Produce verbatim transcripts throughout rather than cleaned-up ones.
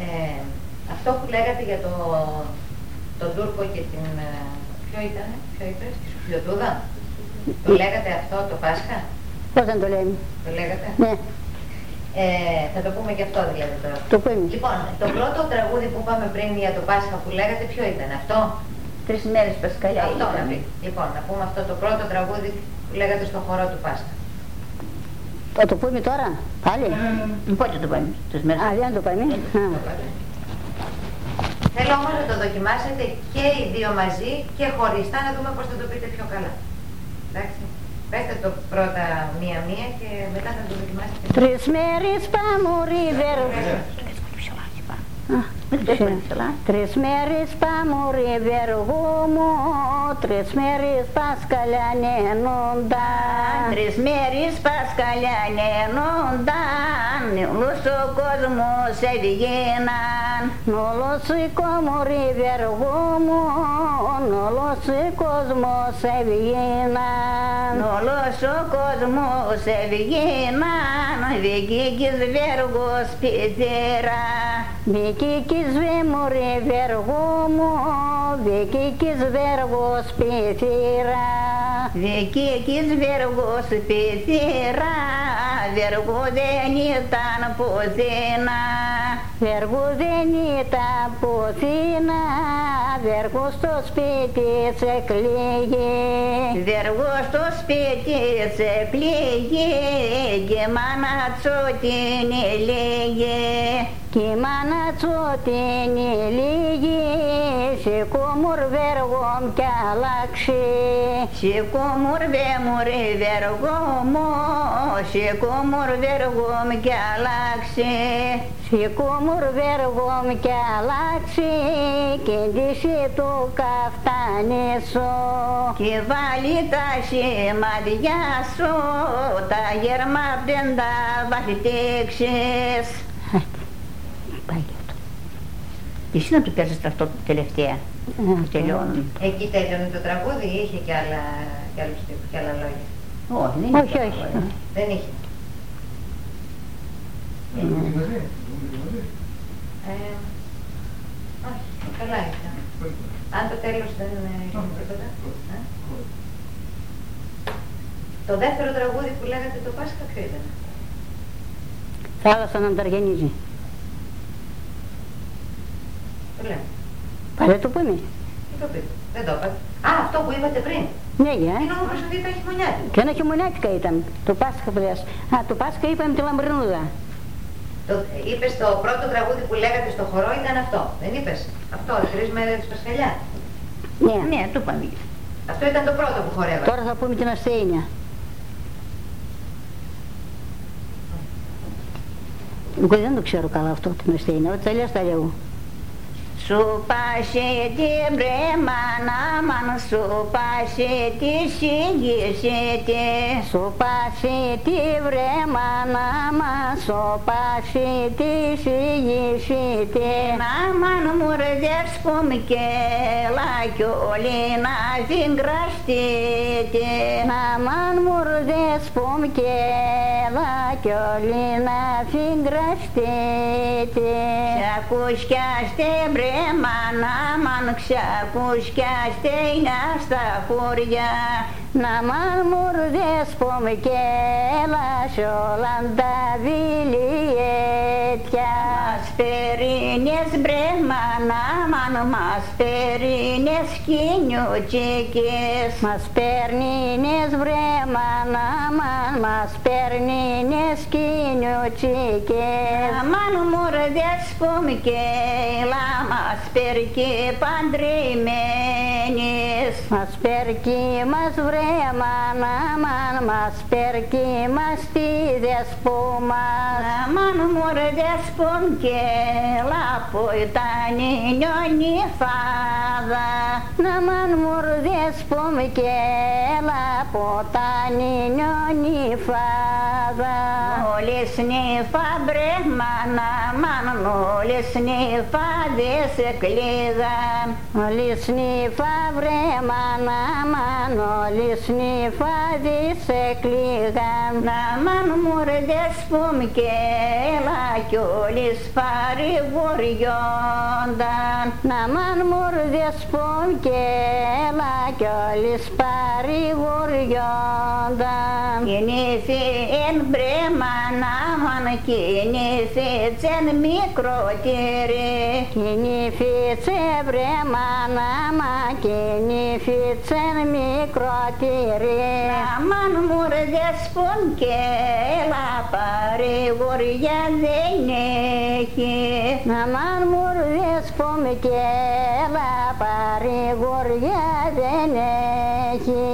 Ε, αυτό που λέγατε για το, τον Τούρκο και την... Ποιο ήταν, ποιο είπες, τη Σουφλιωτούδα. Το λέγατε αυτό το Πάσχα. Πώς δεν το λέμε. Το λέγατε. Ναι. Ε, θα το πούμε και αυτό δηλαδή τώρα. Το πούμε. Λοιπόν, το πρώτο τραγούδι που είπαμε πριν για το Πάσχα που λέγατε, ποιο ήταν αυτό? Τρεις μέρες Πασχαλιά. Αυτό να πει. Λοιπόν, να πούμε αυτό το πρώτο τραγούδι που λέγατε στο χορό του Πάσχα. Θα το πούμε τώρα, πάλι. Mm. Πότε το πάμε, τις μέρες. Α, δεν το πάμε. Θέλω όμως να το δοκιμάσετε και οι δύο μαζί και χωριστά να δούμε πώς θα το πείτε πιο καλά. Εντάξει. Πέστε το πρώτα μία-μία και μετά θα το δοκιμάσετε. Τρεις μέρες παμουρί βερ... Τρεις μέρες παμουρί βεργούμου, τρεις μέρες πασκαλιανένονταν. Τρεις μέρες πασκαλιανένονταν, όλος ο κόσμος έβγαιναν. Όλος ο κομμουρί βεργούμου, όλος ο κόσμος έβγαιναν. Όλος ο κόσμος έβγαιναν, βγήκες βέργος πιτέρα. Βγήκες βέμουρι βεργούμου, βγήκες βέργος πιτέρα. Βγήκες βέργος πιτέρα, βέργο δεν ήταν πουθενά. Βέργο δεν ήταν πουθενά, βέργο στο σπίτι σε κλαίγε. Βέργο στο σπίτι σε κλαίγε και η μάνα του την έλεγε. Κι η μάνα του την έλεγε, σηκούμουρ βέργο κι αλλάξε. Σηκούμουρ βέμουρι βέργο μου, σηκούμουρ βέργο κι αλλάξε. Σηκούμουρ βέργο κι αλλάξε, κι ντύσε του καφτάνι σου. Και βάλει τα σημαδιά σου, τα γέρμα δεν τα βαφτίξεις. Πάει και αυτό. Εσύ να του πέρασες αυτό τελευταία, που τελειώνουν. Εκεί τέλειωνε το τραγούδι ή είχε και άλλα, και άλλους τύπους, και άλλα λόγια? Όχι, δεν Όχι, όχι. Δεν είχε. Ε, όχι, καλά ήταν. Αν το τέλος δεν είχε τίποτα. Ε? Το δεύτερο τραγούδι που λέγατε το Πάσχα ποιο ήταν? Θάλασσα να ανταργενίζει. Το λέμε. Πάλι το πούμε. Τι το πείτε? Δεν το είπατε. Α, αυτό που είπατε πριν. Ναι, για. Είναι όμως ότι ήταν χειμωνιάτικο. Και ένα χειμωνιάτικα ήταν. Το Πάσχα που λες. Α, το Πάσχα είπαμε τη Λαμπρινούδα. Το, είπες το πρώτο τραγούδι που λέγατε στο χορό ήταν αυτό. Δεν είπες? Αυτό, τρεις μέρες Πασχαλιά. Ναι. Ναι, το πάμε. Αυτό ήταν το πρώτο που χορεύατε. Τώρα θα πούμε την ασθένεια. Εγώ δεν το ξέρω καλά αυτό την ασθένεια. Ό,τι τα λες τα λέω. Σου πάσει την μπρέμανα μαν, σου πάσει τη συγγύσετε. Σου πάσει τη βρέμανα μας, σου πάσει τη συγγύσετε. Να μαν μουρδες πум και λάκιόλι να φυγκραστείτε. Να μαν μουρδες πум και λάκιόλι να φυγκραστείτε. Ξακουσκιάστε μπρέμανα μαν, ξακουσκιάστε στα χωριά. Να μαν μουρδες πум και λάσιόλαν τα βιλιέτια. Μας περίνες μπρέμανα μαν, μας περίνες κοινιουτσίκες. Μας παίρνινες βρέμανα μαν, μας παίρνινες κοινιουτσίκες. Μαν μουρδες πум και λα, μας περκεί παντρεμένες. Μας περκεί μας βρέμανα μαν, μας περκεί μας τη δεσπούμας. Μαν μουρδες πум και λα, που ήταν η νιόνι φάδα. Να μαν μουρδες πум και λα, που ήταν η νιόνι φάδα. Όλοι σνίφα μπρέμανα μαν, όλοι σνίφα δεν σε κλείδαν. Όλοι σνίφα βρέμανα μαν, όλοι σνίφα δεν σε κλείγαν. Να μαν μουρδες πум και λα, κι όλοι σφα παρηγοριόνταν. Να μαν μουρδες πον και έλα κι όλες παρηγοριόνταν. Κινήσει εν μπρέμα να μαν κινήσει τσεν μικρότερη. Κινήφιτσε βρέμα να μα κινήφιτσεν μικρότερη. Να μαν μουρδες πον και έλα παρηγοριά δεν έχει. Να μαν μουρδες πούμε και έλα παρηγοριά δεν έχει.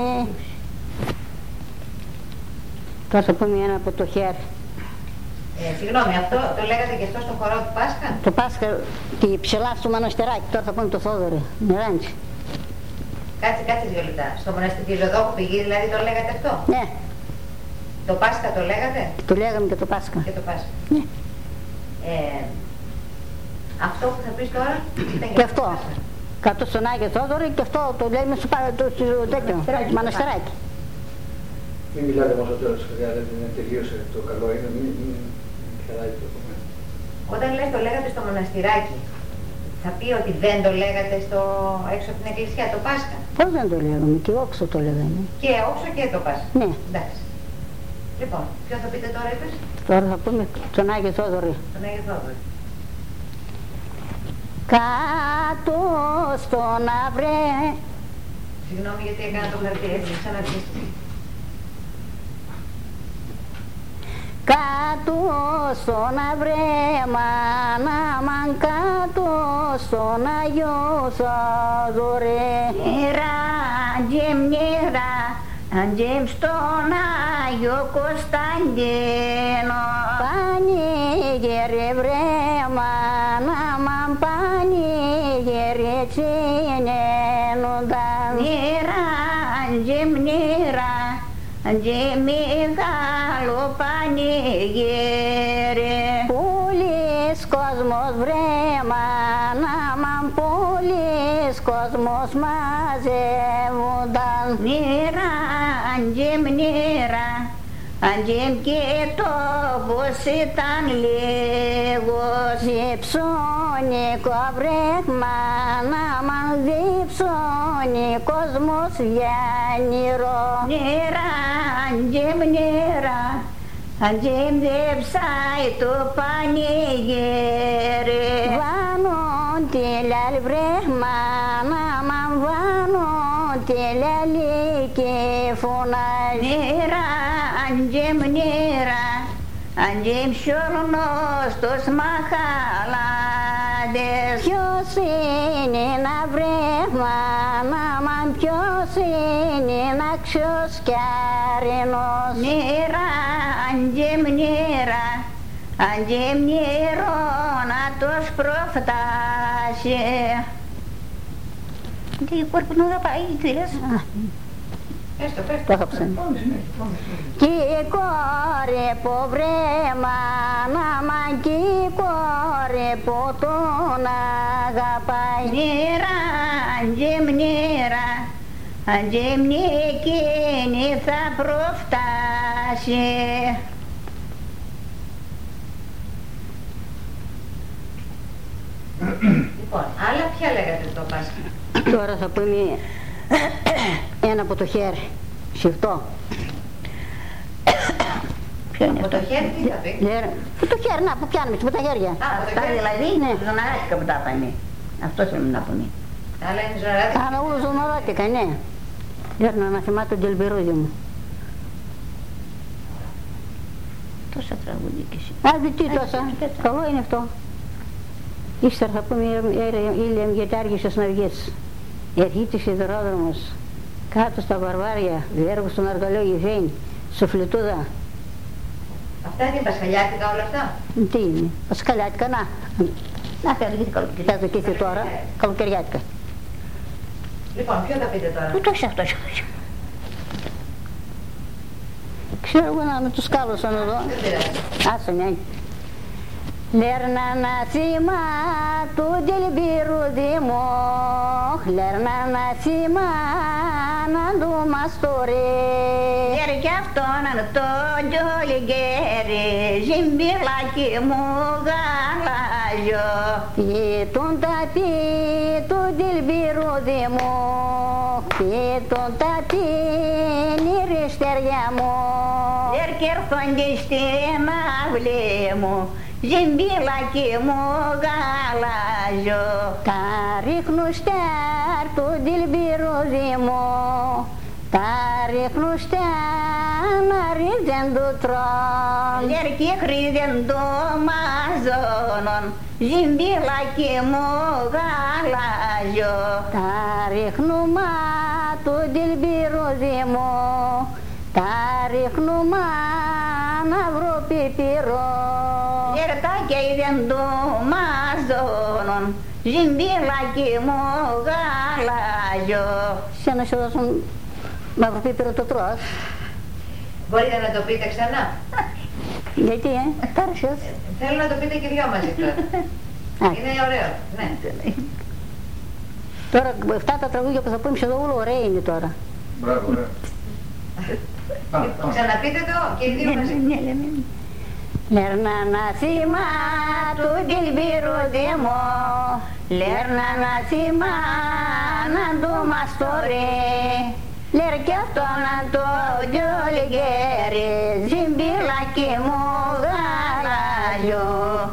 Τώρα θα πούμε ένα από το χέρι. Ε, συγγνώμη, αυτό το λέγατε και αυτό στο χορό του Πάσχα. Το Πάσχα και ψηλά στο μοναστεράκι, τώρα θα πούμε το Θόδωρο. Νεράντζι. Κάτσε, κάτσε δύο λεπτά. Στο μοναστήρι Ζωδόκου πηγή, δηλαδή το λέγατε αυτό. Ναι, Το Πάσχα το λέγατε. το λέγαμε και το Πάσχα. Και το Πάσχα. Ναι. Ε, αυτό που θα πεις τώρα ήταν Και το αυτό. Πάσχα. Κάτω στον Άγιο Θόδωρο και αυτό το λέμε στο, πα- το, στο τέτοιο, μοναστεράκι. Μην μιλάτε όμως τώρα στο παιδιά, δεν τελείωσε το καλό, είναι μην, μην, μην χαράκι το πούμε. Όταν λες το λέγατε στο μοναστηράκι, θα πει ότι δεν το λέγατε στο, έξω από την εκκλησία, το Πάσχα. Πώς δεν το λέγαμε, και όξο το λέγαμε. Και όξο και το Πάσχα. Ναι, Εντάξει. Λοιπόν, ποιο θα πείτε τώρα, είπες? τώρα θα πούμε τον Άγιο Θόδωρο. Τον Άγιο Θόδωρο. Κάτω στον αυρέ. Συγγνώμη γιατί έκανα το χαρτί έτσι, ξαναρχίστε. Κάτω στον αυρέμα, να μαν κάτω στον Άγιο Θόδωρο. Νερά, αντζέμ νερά, αντζέμ στον Άγιο Κωνσταντίνο. Πανηγύρι βρέμα, να μαν πανηγύρι τσινένονταν. Νερά, αντζέμ νερά, αντζέμ μεγάλο πανηγύρι. Πολύς κόσμος βρέμα, να μαν πολύς κόσμος μαζεύονταν. Νερά, αντζέμ νερά, αντζέμ και τόπος ήταν λίγος. Διψώνικο βρέχμα, να μαν διψώνει κόσμος γιάννηρο. Νερά, αντζέμ νερά, αντζέμ δεψάει το πανηγύρι. Βάνον τη λαλή βρέχμα, να μαν βάνον τη λαλή και φωνάζει. Νερά, αντζέμ νερά, αντζέμ σιωρνός τους μαχαλάδες. Ποιος είναι ένα βρέχμα, να μαν ποιος είναι ένα αξιοσκιάρινος. Νερά, αντζέμ νερά, αντζέμ νερό να τους προφτάσει. Τι κόρπου να πάει, τι λες? Έστω, πες Το έχω ψάξει. Κι η κόρη που βρέμα, να μαν κι η κόρη που τον αγαπάει. Νερά, αντζέμ νερά, αντζέμ εκείνη θα προφτάσει. Λοιπόν, άλλα ποια λέγατε το Πάσχα? Τώρα θα πούμε ένα από το χέρι, σιρτό. Ποιο είναι Από αυτό? το χέρι τι θα πει? Λέρα, που το χέρι, να που πιάνουμε με τα χέρια. Α, από το Αυτά χέρι. δηλαδή, Ναι. ζωναράτικα που τα πάνε. Αυτό θέλουμε να πούμε. Άλλα είναι ζωράδικα. Αλλά όλο ζωνοράτικα, ναι. Λέρνα να θυμάται τον τελπερούδι μου. Τόσα τραγούδια και εσύ. Άντε τι τόσα, καλό είναι αυτό. Ύστερα θα πούμε ήλια γιατί άργησες να βγεις. Ερχείται σιδηρόδρομος, κάτω στα βαρβάρια, διέργο στον αργαλό γυφαίνει, σουφλιτούδα. Αυτά είναι πασχαλιάτικα όλα αυτά. Τι είναι, πασκαλιάτικα, να. Να φέρει και καλοκαιριά. Κοιτάζω και εσύ τώρα, καλοκαιριάτικα. Λοιπόν, ποιο θα πείτε τώρα? Πού το είσαι αυτός? Ξέρω εγώ να με τους κάλωσαν εδώ. Δεν πειράζει. Άσο νιάνι. Λέρνα να σήμα του τελπερούδι μου, λέρνα να σήμα να του μαστορεί. Λέρε και αυτό τον το τζολιγκέρι, ζυμπιλάκι μου γαλάζιο. Και τον ταπί του τυλμπυρούδι μου, και τον ταπί νηριστέρια μου. Ερκέρχονται στην αυλή μου, ζυμπιλάκι μου γαλάζιο. Τα ρίχνουν στάρ του τυλμπυρούδι μου, τα ρίχνουν στάρ να ρίζεν του τρών. Λερκή χρήζεν το μαζόνον, ζυμπιλάκι μου γαλάζιο. Τα ρίχνουν μα του τυλμπυρούδι μου, τα ρίχνουν μα να βρω πιπυρό. Λερκάκι είδεν το μαζόνον, ζυμπιλάκι μου γαλάζιο. Σε να σου δώσουν μαύρο πίπερο το τρως. Μπορείτε να το πείτε ξανά. Γιατί, ε, τ' άρεσες. Θέλω να το πείτε και δυο μαζί τώρα. Α, Είναι ωραίο, ναι. τώρα αυτά τα τραγούδια που θα πούμε σε εδώ όλο ωραία είναι τώρα. Μπράβο, ωραία. Πάμε, πάμε. Ξαναπείτε το και οι δύο μαζί. Ναι, λέμε. Λέρνα να θύμα του τυλμπυρούδι μου, λέρνα να θύμα να του μαστορεί. Λέρ κι αυτό να το τζολιγκέρι, ζυμπιλάκι μου γαλάζιο.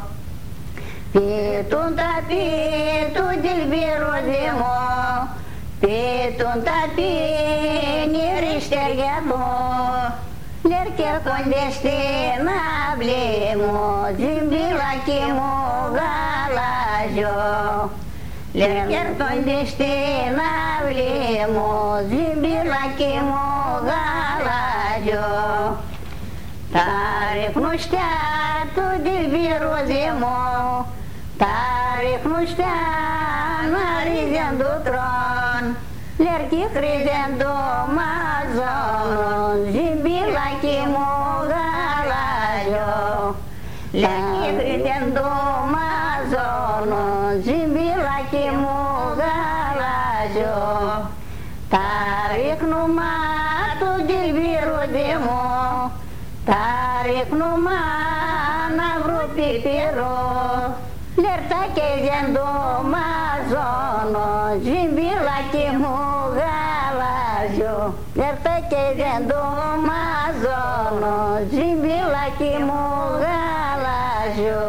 Πίτουν τα πί του τυλμπυρούδι μου, πίτουν τα πί νηριστέρια μου. Λέρ κι έρχονται στην αυλή μου, ζυμπιλάκι μου γαλάζιο. Λέρ κι έρχονται στην αυλή μου, ζυμπιλάκι μου γαλάζιο. Τα ρίχνουν στα του τυλμπυρούδι μου, τα ρίχνουν στα να ρίζεν του τρών. Λέρ κι χρήζεν το μαζόνον, ζυμπιλάκι μου γαλάζιο. Λέρ κι χρήζεν το μαζόνον, ζυμπιλάκι μου γαλάζιο. Τα ρίχνουν μα του τυλμπυρούδι μου, τα ρίχνουν μα να βρω πιπυρό. Λέρτα και δεν το μαζώνω, ζυμπιλάκι μου γαλάζιο. Λέρτα και δεν το μαζώνω, ζυμπιλάκι μου γαλάζιο.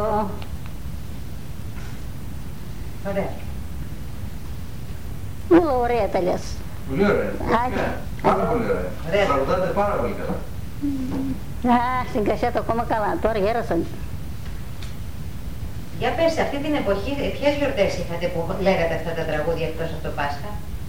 Ωραία. Όλα ωραία τα λες. Πολύ ωραία. Άντε. Πάρα πολύ ωραία. Ωραία. Τραγουδάτε πάρα πολύ καλά. Α, στην κασέτα ακόμα καλά, τώρα γέρασαν. Για πες, σε αυτή την εποχή, ποιες γιορτές είχατε που λέγατε αυτά τα τραγούδια εκτός από το Πάσχα?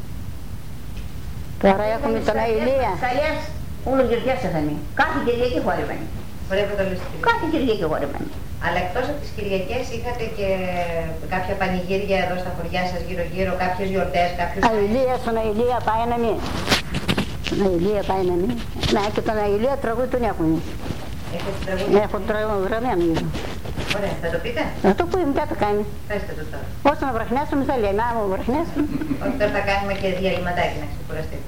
Τώρα έχουμε τον Αηλία. Σαλιάς, όλους γιορτιάς θα είναι. Κάθε Κυριακή χορεύανε. Πρέπει να το λες. Κάθε Κυριακή χορεύανε. Αλλά εκτός από τις Κυριακές είχατε και κάποια πανηγύρια εδώ στα χωριά σας γύρω-γύρω, κάποιες γιορτές, κάποιους... Αηλία, στον Αηλία πάει να μην. Στον Αηλία πάει να μην. Να, και τον Αηλία τραγούδι τον έχουν. Έχετε τραγούδια? Έχω τραγούδι γραμμένο γύρω. Ωραία, θα το πείτε? Να το πούμε, μετά το κάνει. Πέστε το τώρα. Όσο να βραχνιάσουμε θα λέει, να μου βραχνιάσουμε. Όχι, τώρα θα κάνουμε και διαλυματάκι να ξεκουραστείτε.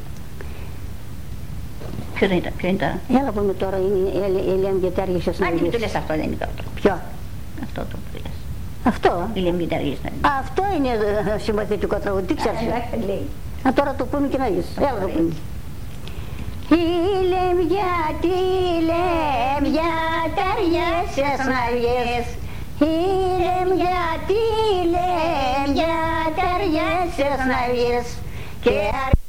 Ποιο ήταν, ποιο ήταν. Έλα πούμε τώρα, είναι η Ελένη άργησες να Αν και βγεις. το λες αυτό δεν είναι καλό. Ποιο? Αυτό το που λες. Αυτό. Η Λεμβιταργής να είναι. Αυτό είναι ε, συμπαθητικό τραγούδι, τι ξέρεις. Εντάξει, λέει. Α, τώρα το πούμε και να δεις. Έλα το πούμε. Η λεμβιά, τη λεμβιά, ταιριέσες να βγεις. Η λεμβιά, τη λεμβιά, ταιριέσες να βγεις. Και